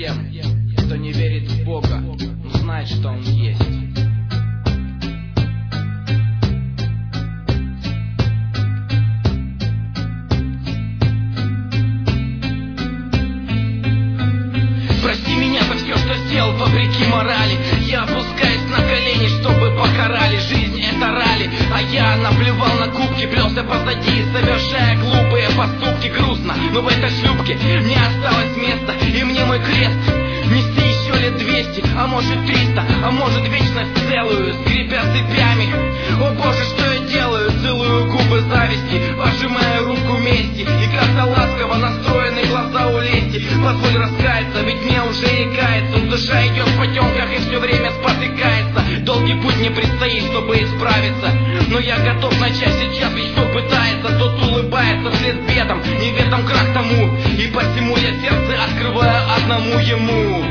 тем, кто не верит в Бога, но знает, что Он есть. Прости меня за все, что сделал вопреки морали. Я опускаюсь на колени, чтобы покарали. Жизнь — это ралли, а я наплевал на кубки, плелся позади, совершая глупые поступки. Грустно, но в этой шлюпке не осталось места, и мне мой крест нести еще лет 200, а может 300, а может вечность целую, скрипя цепями. О боже, что я делаю? Целую губы зависти, пожимаю руку мести, и как-то ласково настроенные глаза у лести. Позволь раскаяться, ведь мне уже и кается. Душа идет в потемках и все время спотыкается. Долгий путь мне предстоит, чтобы исправиться, но я готов начать сейчас, ведь кто пытается, тот улыбается вслед бедам, неведом крах тому, и посему я сердце открываю одному ему.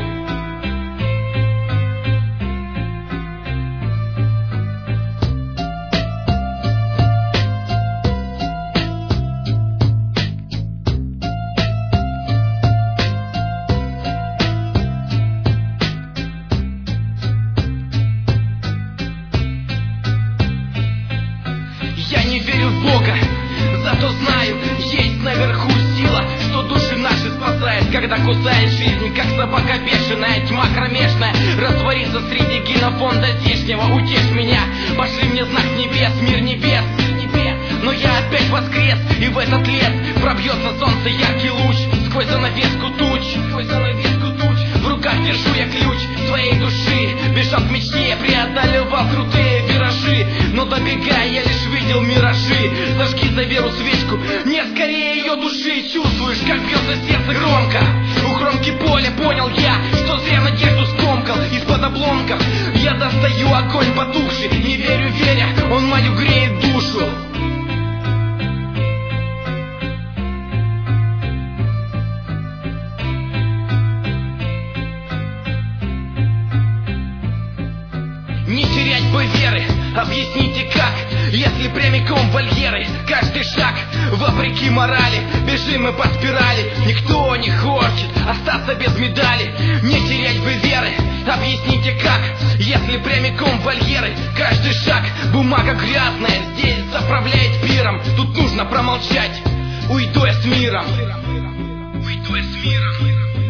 Я не верю в Бога, зато знаю, есть наверху сила, что души наши спасает, когда кусает жизнь, как собака бешеная. Тьма кромешная растворится среди генофонда здешнего. Утешь меня, пошли мне знак небес, мир небес. Но я опять воскрес, и в этот лес пробьется солнце яркий луч сквозь занавеску туч. В руках держу я ключ своей души, бежал к мечте, преодолевал крутые виражи, но добегая я лишь видел миражи. Зажги за веру свечку, не скорее ее души. Чувствуешь, как бьется сердце громко у кромки поля. Понял я, что зря надежду скомкал из-под обломков. Я достаю огонь потухший, не верю веря, он мою греет душу. Не терять бы веры, объясните как, если прямиком в вольеры. Каждый шаг вопреки морали, бежим мы по спирали. Никто не хочет остаться без медали. Не терять бы веры, объясните как, если прямиком в вольеры. Каждый шаг бумага грязная, здесь заправляет пиром. Тут нужно промолчать, уйду я с миром. Уйду я с миром.